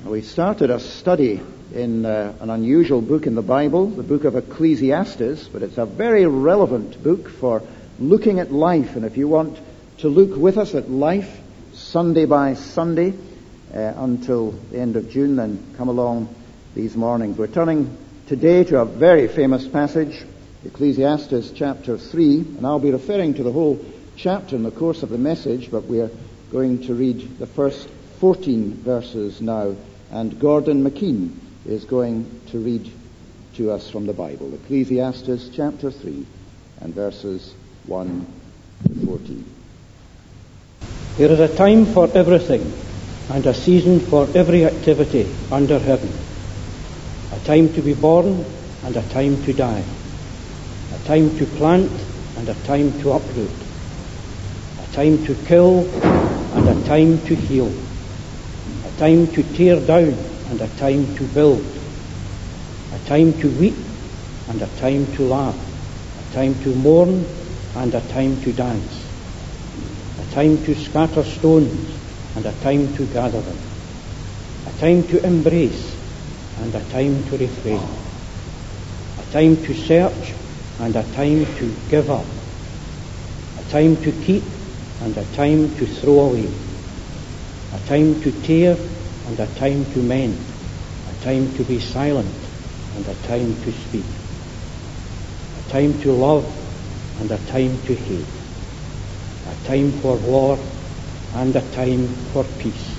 We started a study in an unusual book in the Bible, the book of Ecclesiastes, but it's a very relevant book for looking at life. And if you want to look with us at life Sunday by Sunday until the end of June, then come along these mornings. We're turning today to a very famous passage, Ecclesiastes chapter 3, and I'll be referring to the whole chapter in the course of the message, but we're going to read the first 14 verses now, and Gordon McKean is going to read to us from the Bible. Ecclesiastes chapter 3 and verses 1 to 14. There is a time for everything and a season for every activity under heaven. A time to be born and a time to die. A time to plant and a time to uproot. A time to kill and a time to heal. A time to tear down and a time to build. A time to weep and a time to laugh. A time to mourn and a time to dance. A time to scatter stones and a time to gather them. A time to embrace and a time to refrain. A time to search and a time to give up. A time to keep and a time to throw away. A time to tear and a time to mend. A time to be silent and a time to speak. A time to love and a time to hate. A time for war and a time for peace.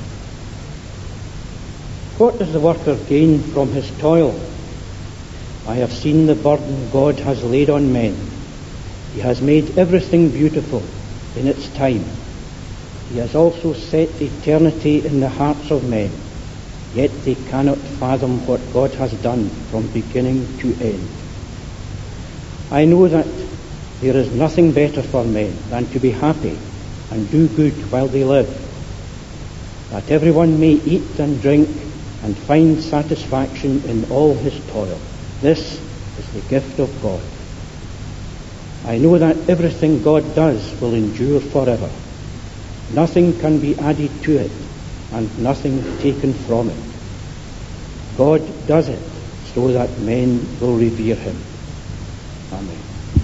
What does the worker gain from his toil? I have seen the burden God has laid on men. He has made everything beautiful in its time. He has also set eternity in the hearts of men, yet they cannot fathom what God has done from beginning to end. I know that there is nothing better for men than to be happy and do good while they live, that everyone may eat and drink and find satisfaction in all his toil. This is the gift of God. I know that everything God does will endure forever. Nothing can be added to it, and nothing taken from it. God does it so that men will revere him. Amen.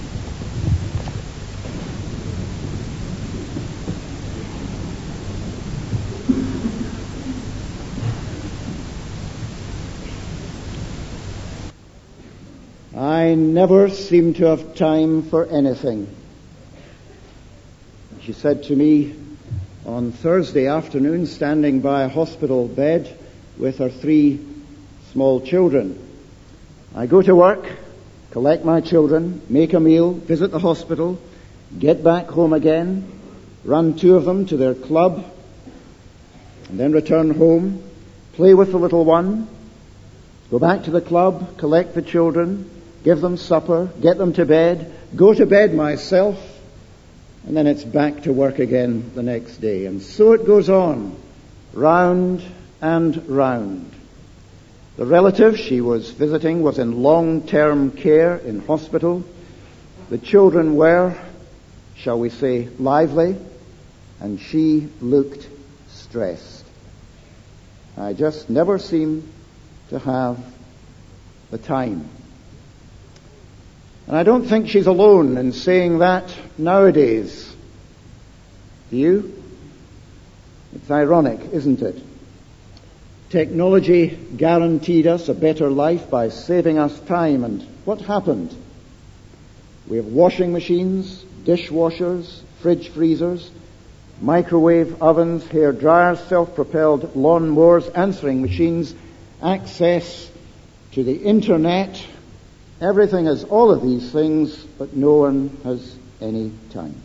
I never seem to have time for anything. She said to me on Thursday afternoon, standing by a hospital bed with her 3 small children. I go to work, collect my children, make a meal, visit the hospital, get back home again, run 2 of them to their club, and then return home, play with the little one, go back to the club, collect the children, give them supper, get them to bed, go to bed myself, and then it's back to work again the next day. And so it goes on, round and round. The relative she was visiting was in long-term care in hospital. The children were, shall we say, lively, and she looked stressed. I just never seem to have the time. And I don't think she's alone in saying that nowadays. Do you? It's ironic, isn't it? Technology guaranteed us a better life by saving us time, and what happened? We have washing machines, dishwashers, fridge freezers, microwave ovens, hair dryers, self-propelled lawn mowers, answering machines, access to the internet. Everything has all of these things, but no one has any time.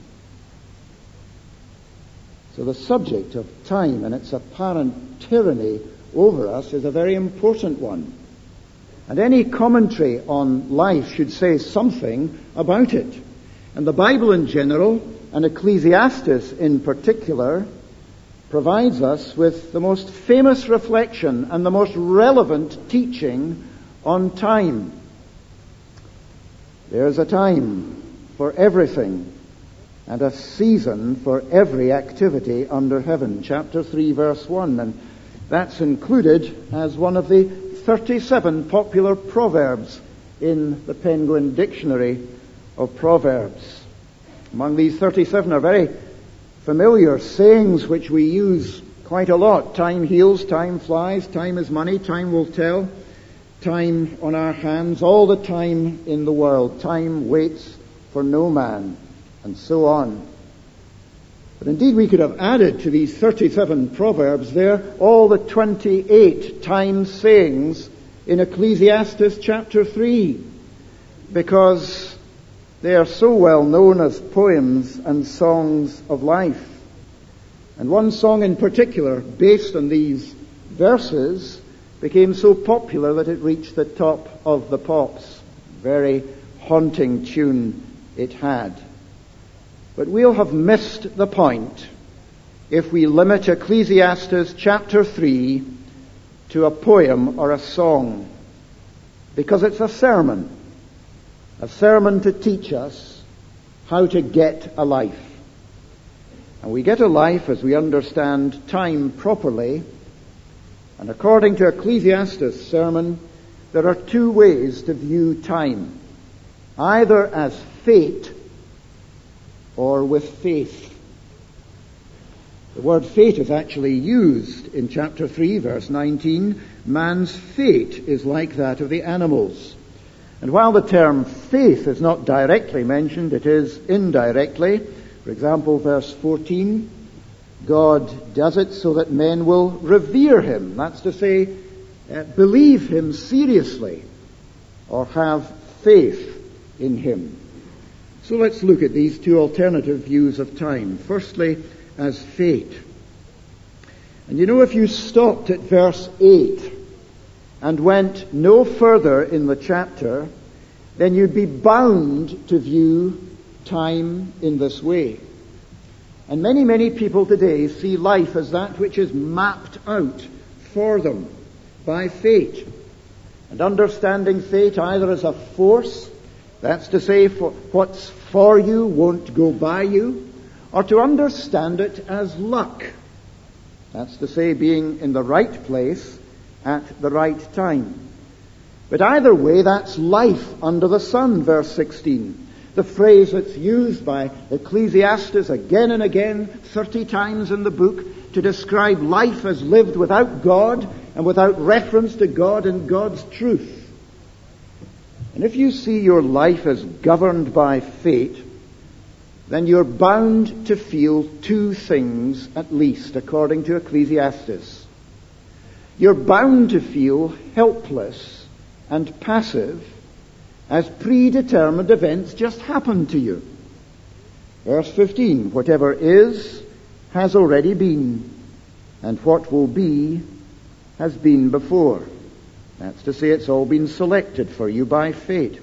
So the subject of time and its apparent tyranny over us is a very important one. And any commentary on life should say something about it. And the Bible in general, and Ecclesiastes in particular, provides us with the most famous reflection and the most relevant teaching on time. There's a time for everything and a season for every activity under heaven. Chapter 3, verse 1. And That's included as one of the 37 popular proverbs in the Penguin Dictionary of Proverbs. Among these 37 are very familiar sayings which we use quite a lot. Time heals, time flies, time is money, time will tell, time on our hands, all the time in the world, time waits for no man, and so on. But indeed we could have added to these 37 proverbs there all the 28 time sayings in Ecclesiastes chapter 3, because they are so well known as poems and songs of life. And one song in particular, based on these verses, became so popular that it reached the top of the pops. Very haunting tune it had. But we'll have missed the point if we limit Ecclesiastes chapter 3 to a poem or a song, because it's a sermon to teach us how to get a life. And we get a life as we understand time properly. And according to Ecclesiastes' sermon, there are two ways to view time, either as fate or with faith. The word fate is actually used in chapter 3, verse 19. Man's fate is like that of the animals. And while the term faith is not directly mentioned, it is indirectly. For example, verse 14, God does it so that men will revere him. That's to say, believe him seriously or have faith in him. So let's look at these two alternative views of time. Firstly, as fate. And you know, if you stopped at verse 8 and went no further in the chapter, then you'd be bound to view time in this way. And many, many people today see life as that which is mapped out for them by fate. And understanding fate either as a force, that's to say, what's for you won't go by you, or to understand it as luck. That's to say, being in the right place at the right time. But either way, that's life under the sun, verse 16. The phrase that's used by Ecclesiastes again and again, 30 times in the book, to describe life as lived without God and without reference to God and God's truth. And if you see your life as governed by fate, then you're bound to feel two things at least, according to Ecclesiastes. You're bound to feel helpless and passive as predetermined events just happen to you. Verse 15, whatever is has already been, and what will be has been before. That's to say, it's all been selected for you by fate.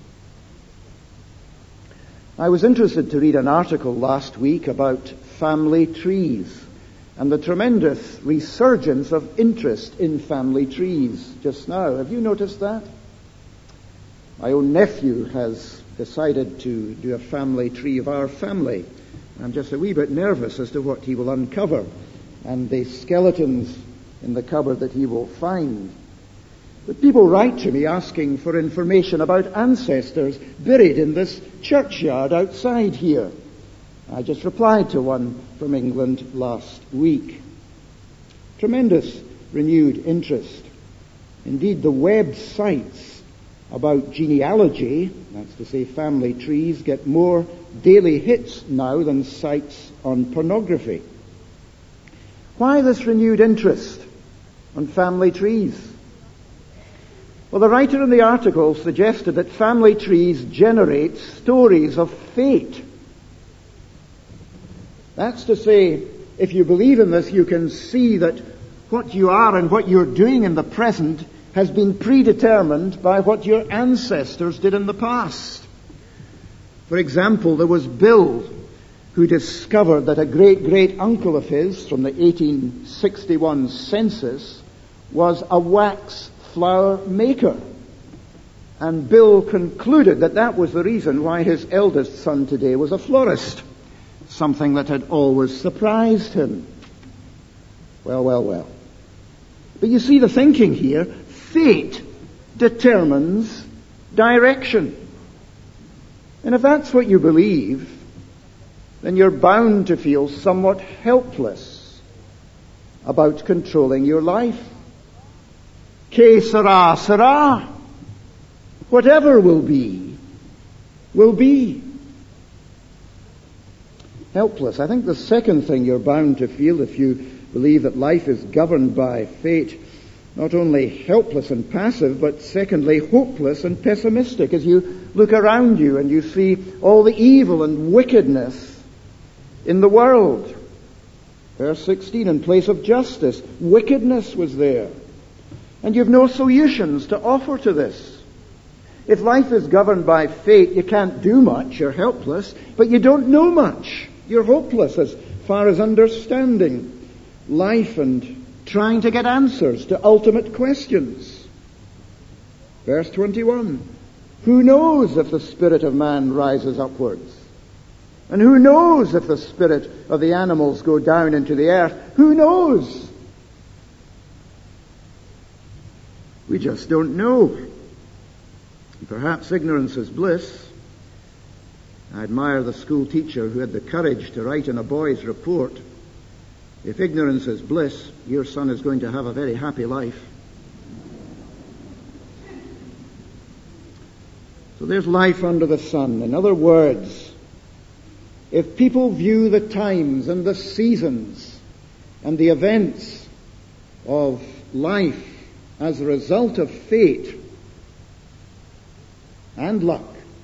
I was interested to read an article last week about family trees and the tremendous resurgence of interest in family trees just now. Have you noticed that? My own nephew has decided to do a family tree of our family. I'm just a wee bit nervous as to what he will uncover and the skeletons in the cupboard that he will find. But people write to me asking for information about ancestors buried in this churchyard outside here. I just replied to one from England last week. Tremendous renewed interest. Indeed, the websites about genealogy, that's to say family trees, get more daily hits now than sites on pornography. Why this renewed interest on family trees? Well, the writer in the article suggested that family trees generate stories of fate. That's to say, if you believe in this, you can see that what you are and what you're doing in the present has been predetermined by what your ancestors did in the past. For example, there was Bill, who discovered that a great-great-uncle of his from the 1861 census was a wax flower maker. And Bill concluded that that was the reason why his eldest son today was a florist, something that had always surprised him. Well. But you see the thinking here. Fate determines direction. And if that's what you believe, then you're bound to feel somewhat helpless about controlling your life. Que sera, sera. Whatever will be, will be. Helpless. I think the second thing you're bound to feel if you believe that life is governed by fate, not only helpless and passive, but secondly, hopeless and pessimistic as you look around you and you see all the evil and wickedness in the world. Verse 16, in place of justice, wickedness was there. And you've no solutions to offer to this. If life is governed by fate, you can't do much, you're helpless, but you don't know much. You're hopeless as far as understanding life and trying to get answers to ultimate questions. Verse 21, who knows if the spirit of man rises upwards? And who knows if the spirit of the animals go down into the earth? Who knows? We just don't know. Perhaps ignorance is bliss. I admire the school teacher who had the courage to write in a boy's report, if ignorance is bliss, your son is going to have a very happy life. So there's life under the sun. In other words, if people view the times and the seasons and the events of life as a result of fate and luck,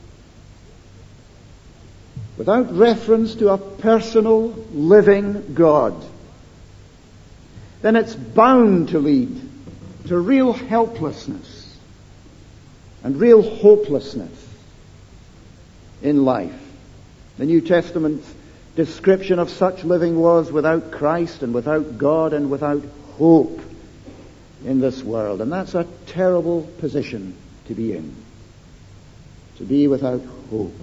without reference to a personal, living God, then it's bound to lead to real helplessness and real hopelessness in life. The New Testament's description of such living was without Christ and without God and without hope in this world. And that's a terrible position to be in, to be without hope.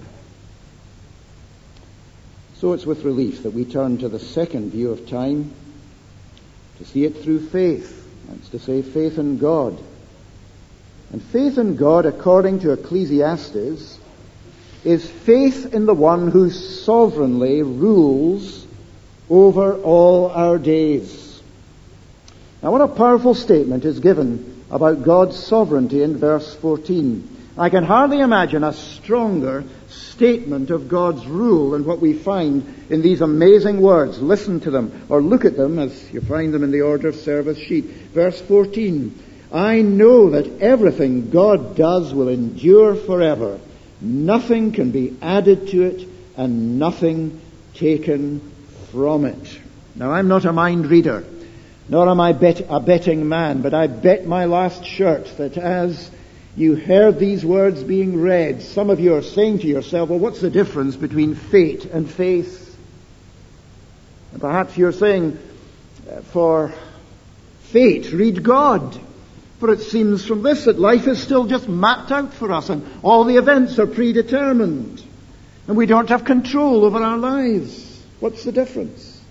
So it's with relief that we turn to the second view of time, to see it through faith. That's to say, faith in God. And faith in God, according to Ecclesiastes, is faith in the one who sovereignly rules over all our days. Now, what a powerful statement is given about God's sovereignty in verse 14. I can hardly imagine a stronger statement of God's rule than what we find in these amazing words. Listen to them, or look at them as you find them in the order of service sheet. Verse 14, I know that everything God does will endure forever. Nothing can be added to it, and nothing taken from it. Now, I'm not a mind reader, nor am I a betting man, but I bet my last shirt that as you heard these words being read, some of you are saying to yourself, well, what's the difference between fate and faith? And perhaps you're saying, for fate, read God. For it seems from this that life is still just mapped out for us and all the events are predetermined. And we don't have control over our lives. What's the difference?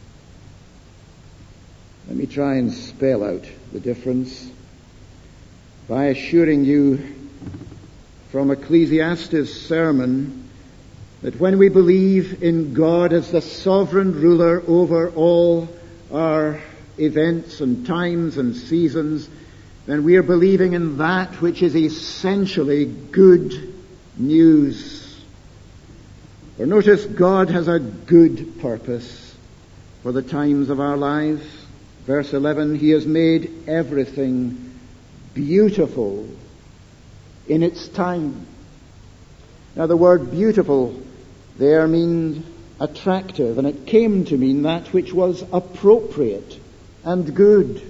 Let me try and spell out the difference by assuring you from Ecclesiastes' sermon that when we believe in God as the sovereign ruler over all our events and times and seasons, then we are believing in that which is essentially good news. For notice, God has a good purpose for the times of our lives. Verse 11, He has made everything beautiful in its time. Now the word beautiful there means attractive, and it came to mean that which was appropriate and good.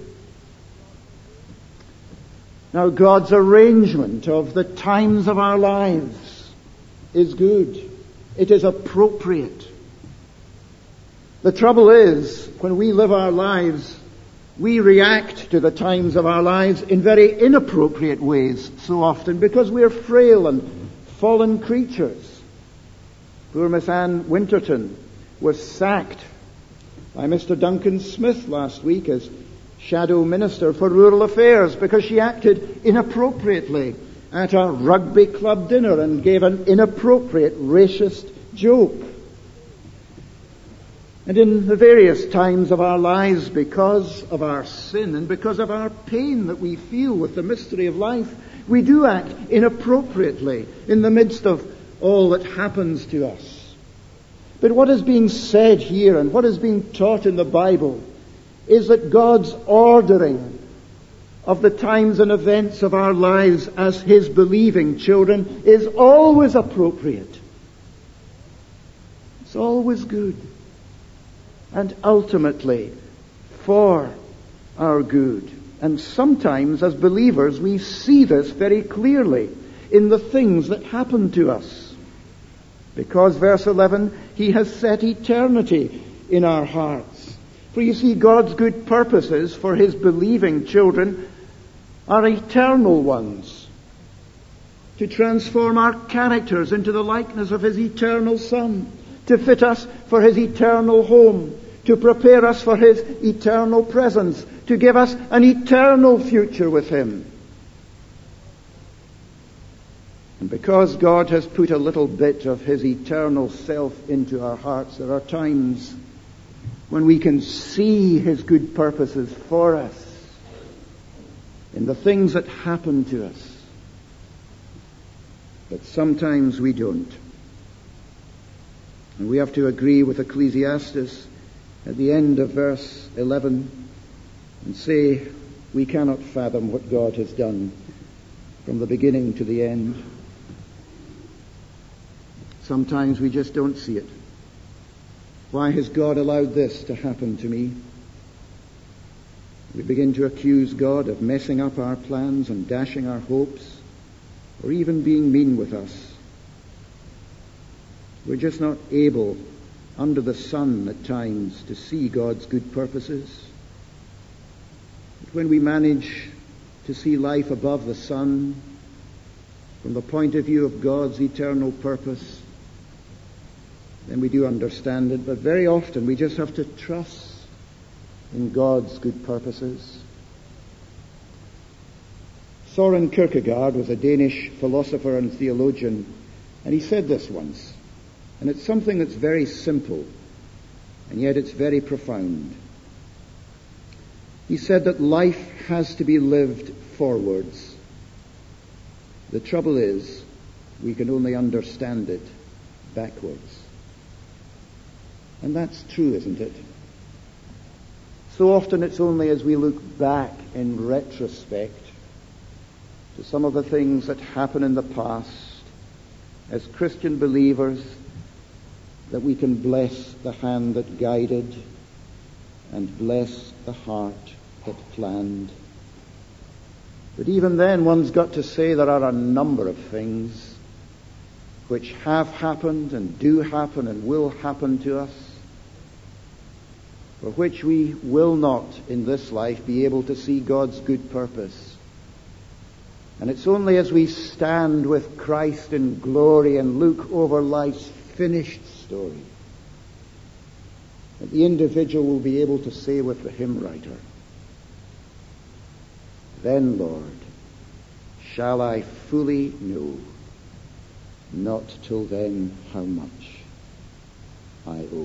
Now God's arrangement of the times of our lives is good. It is appropriate. The trouble is, when we live our lives, we react to the times of our lives in very inappropriate ways so often because we are frail and fallen creatures. Poor Miss Anne Winterton was sacked by Mr. Duncan Smith last week as shadow minister for rural affairs because she acted inappropriately at a rugby club dinner and gave an inappropriate racist joke. And in the various times of our lives, because of our sin and because of our pain that we feel with the mystery of life, we do act inappropriately in the midst of all that happens to us. But what is being said here and what is being taught in the Bible is that God's ordering of the times and events of our lives as His believing children is always appropriate. It's always good. And ultimately for our good. And sometimes as believers we see this very clearly in the things that happen to us. Because, verse 11, He has set eternity in our hearts. For you see, God's good purposes for His believing children are eternal ones. To transform our characters into the likeness of His eternal Son. To fit us for His eternal home. To prepare us for His eternal presence. To give us an eternal future with Him. And because God has put a little bit of His eternal self into our hearts, there are times when we can see His good purposes for us in the things that happen to us. But sometimes we don't. And we have to agree with Ecclesiastes at the end of verse 11 and say we cannot fathom what God has done from the beginning to the end. Sometimes we just don't see it. Why has God allowed this to happen to me? We begin to accuse God of messing up our plans and dashing our hopes, or even being mean with us. We're just not able, under the sun at times, to see God's good purposes. But when we manage to see life above the sun, from the point of view of God's eternal purpose, then we do understand it. But very often we just have to trust in God's good purposes. Søren Kierkegaard was a Danish philosopher and theologian, and he said this once, and it's something that's very simple, and yet it's very profound. He said that life has to be lived forwards. The trouble is, we can only understand it backwards. And that's true, isn't it? So often it's only as we look back in retrospect to some of the things that happened in the past as Christian believers that we can bless the hand that guided and bless the heart that planned. But even then, one's got to say there are a number of things which have happened and do happen and will happen to us, for which we will not in this life be able to see God's good purpose. And it's only as we stand with Christ in glory and look over life's finished story that the individual will be able to say with the hymn writer, "Then, Lord, shall I fully know, not till then how much I owe."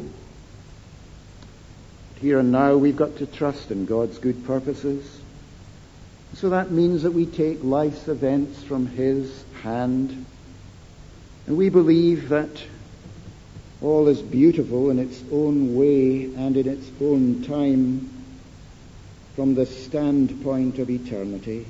Here and now we've got to trust in God's good purposes. So that means that we take life's events from His hand, and we believe that all is beautiful in its own way and in its own time from the standpoint of eternity.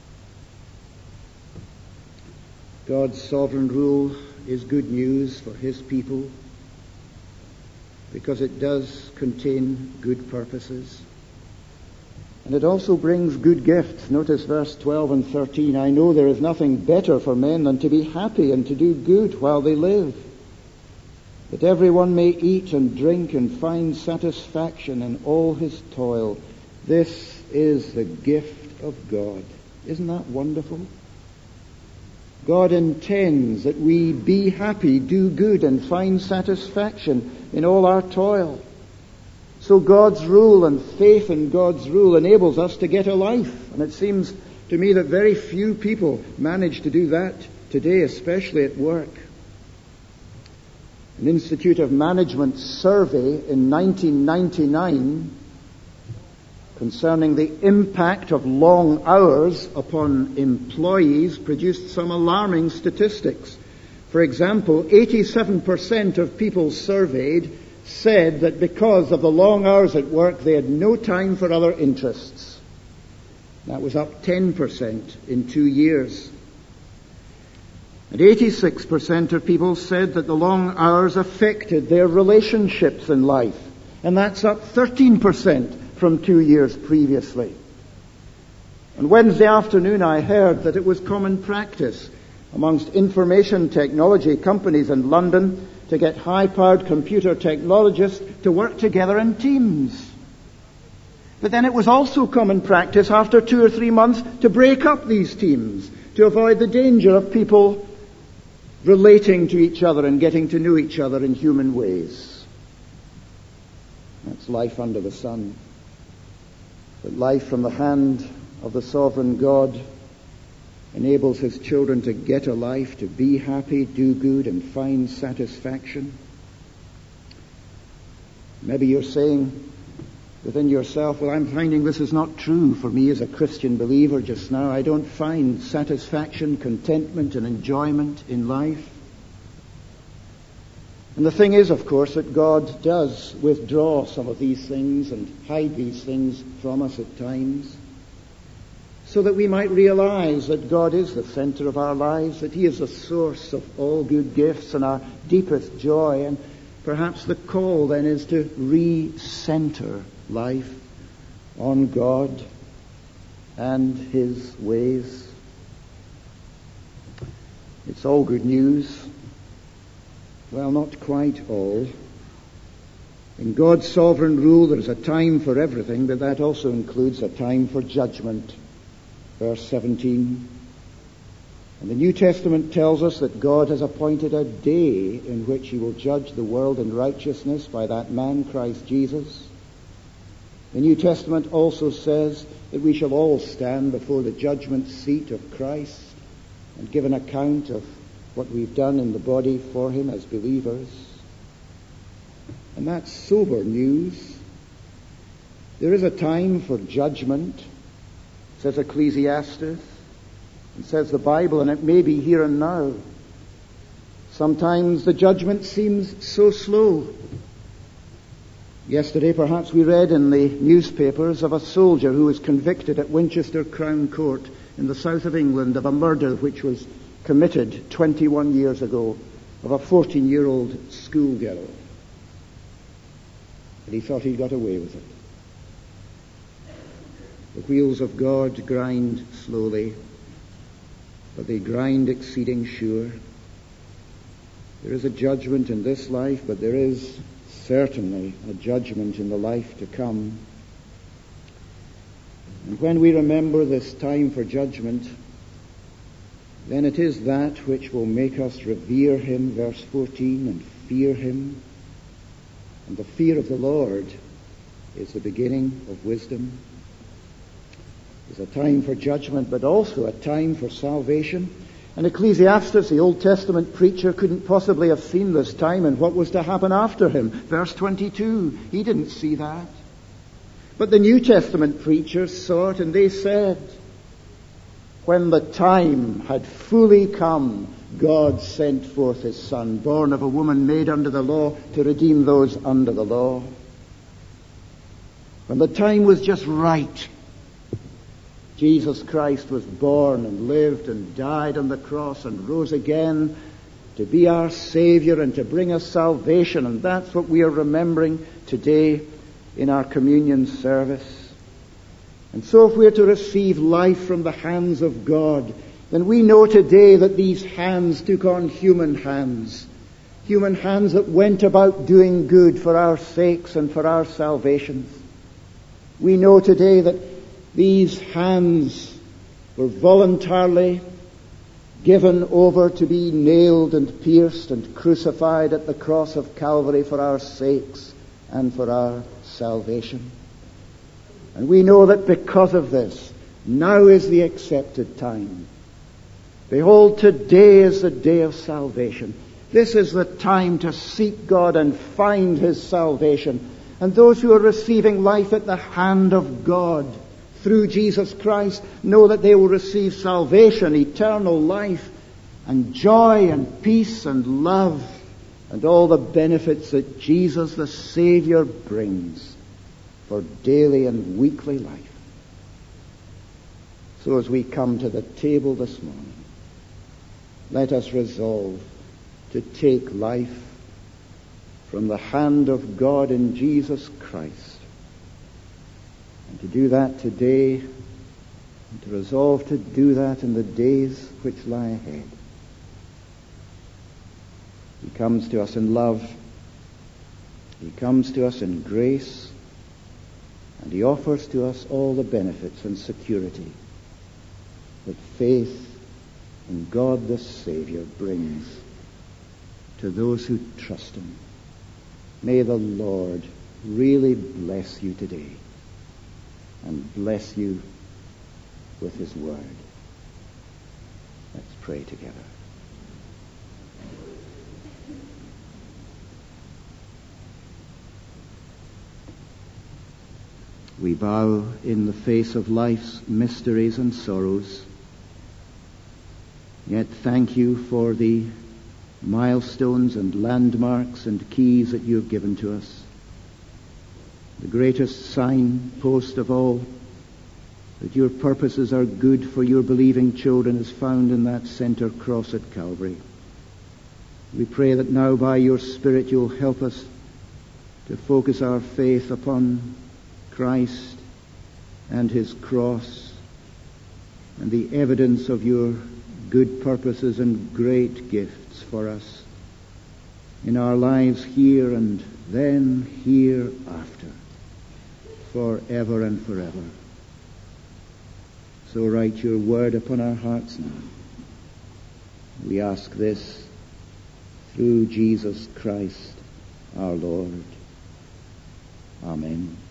God's sovereign rule is good news for His people because it does contain good purposes. And it also brings good gifts. Notice verse 12 and 13. "I know there is nothing better for men than to be happy and to do good while they live, that everyone may eat and drink and find satisfaction in all his toil. This is the gift of God." Isn't that wonderful? God intends that we be happy, do good, and find satisfaction in all our toil. So God's rule and faith in God's rule enables us to get a life. And it seems to me that very few people manage to do that today, especially at work. An Institute of Management survey in 1999 concerning the impact of long hours upon employees produced some alarming statistics. For example, 87% of people surveyed said that because of the long hours at work, they had no time for other interests. That was up 10% in 2 years. And 86% of people said that the long hours affected their relationships in life. And that's up 13% from 2 years previously. On Wednesday afternoon, I heard that it was common practice amongst information technology companies in London to get high-powered computer technologists to work together in teams. But then it was also common practice after 2 or 3 months to break up these teams to avoid the danger of people relating to each other and getting to know each other in human ways. That's life under the sun. But life from the hand of the sovereign God enables his children to get a life, to be happy, do good, and find satisfaction. Maybe you're saying within yourself, well, I'm finding this is not true for me as a Christian believer just now. I don't find satisfaction, contentment, and enjoyment in life. And the thing is, of course, that God does withdraw some of these things and hide these things from us at times, so that we might realize that God is the center of our lives, that he is the source of all good gifts and our deepest joy. And perhaps the call then is to re-center life on God and his ways. It's all good news. Well, not quite all. In God's sovereign rule, there is a time for everything, but that also includes a time for judgment. Verse 17. And the New Testament tells us that God has appointed a day in which he will judge the world in righteousness by that man, Christ Jesus. The New Testament also says that we shall all stand before the judgment seat of Christ and give an account of what we've done in the body for him as believers. And that's sober news. There is a time for judgment, says Ecclesiastes, and says the Bible, and it may be here and now. Sometimes the judgment seems so slow. Yesterday, perhaps, we read in the newspapers of a soldier who was convicted at Winchester Crown Court in the south of England of a murder which was committed 21 years ago of a 14-year-old schoolgirl. And he thought he got away with it. The wheels of God grind slowly, but they grind exceeding sure. There is a judgment in this life, but there is certainly a judgment in the life to come. And when we remember this time for judgment, then it is that which will make us revere him, verse 14, and fear him. And the fear of the Lord is the beginning of wisdom. There's a time for judgment, but also a time for salvation. And Ecclesiastes, the Old Testament preacher, couldn't possibly have seen this time and what was to happen after him. Verse 22, he didn't see that. But the New Testament preachers saw it, and they said, when the time had fully come, God sent forth his Son, born of a woman made under the law, to redeem those under the law. When the time was just right, Jesus Christ was born and lived and died on the cross and rose again to be our Savior and to bring us salvation. And that's what we are remembering today in our communion service. And so if we are to receive life from the hands of God, then we know today that these hands took on human hands that went about doing good for our sakes and for our salvations. We know today that these hands were voluntarily given over to be nailed and pierced and crucified at the cross of Calvary for our sakes and for our salvation. And we know that because of this, now is the accepted time. Behold, today is the day of salvation. This is the time to seek God and find His salvation. And those who are receiving life at the hand of God through Jesus Christ know that they will receive salvation, eternal life, and joy and peace and love and all the benefits that Jesus the Savior brings for daily and weekly life. So as we come to the table this morning, let us resolve to take life from the hand of God in Jesus Christ. And to do that today, and to resolve to do that in the days which lie ahead. He comes to us in love. He comes to us in grace. And He offers to us all the benefits and security that faith in God the Savior brings to those who trust Him. May the Lord really bless you today and bless you with His Word. Let's pray together. We bow in the face of life's mysteries and sorrows. Yet thank you for the milestones and landmarks and keys that you have given to us. The greatest signpost of all, that your purposes are good for your believing children, is found in that center cross at Calvary. We pray that now by your Spirit you'll help us to focus our faith upon Christ and His cross and the evidence of your good purposes and great gifts for us in our lives here and then hereafter, forever and forever. So write your word upon our hearts now. We ask this through Jesus Christ our Lord. Amen.